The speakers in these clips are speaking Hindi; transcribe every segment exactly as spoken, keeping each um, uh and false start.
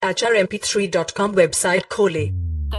H R M P three dot com website खोले।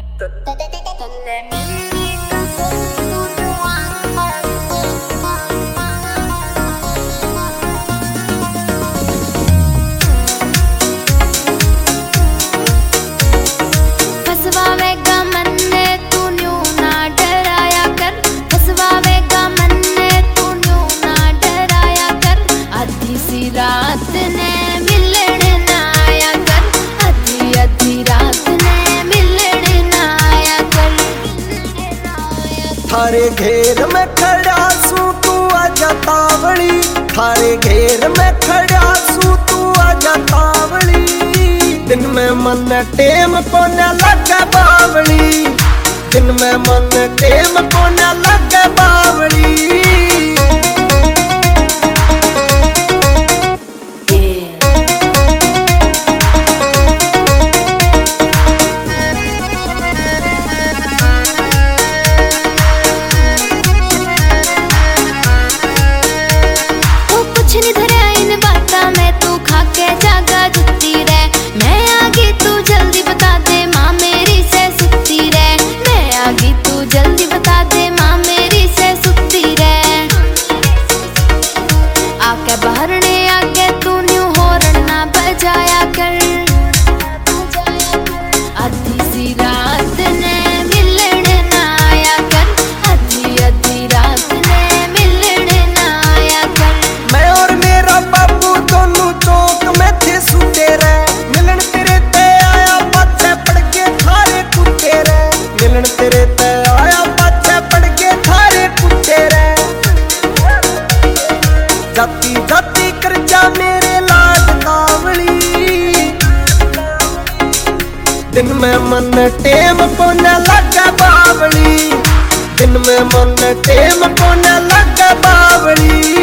थारे घेर में खड़ा सू तू आजा तावली, थारे घेर में खड़ा सू तू आजा तावली। दिन में मन टेम को न लगे बावली, दिन में मन टेम को न लगे बावली। तेरे ते आया पाछे पड़ के थारे कुत्ते रे, जाती जाती कर जा मेरे लाड कावली। दिन में मन टेम को न लगे बावली, दिन में मन टेम को न लगे बावली।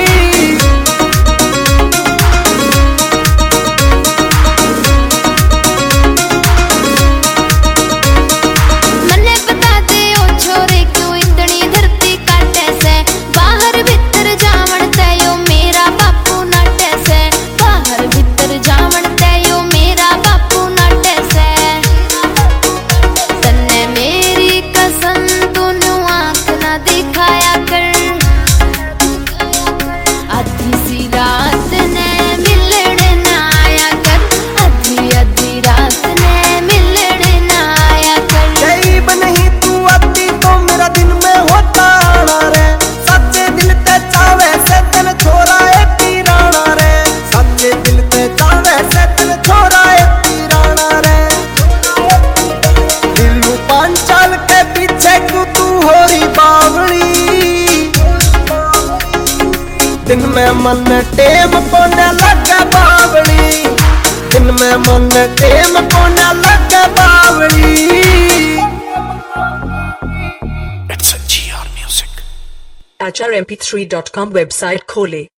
दिन में मन टेम को न लगे बावली, दिन में मन टेम को न लगे बावली। H R M P three dot com website खोले।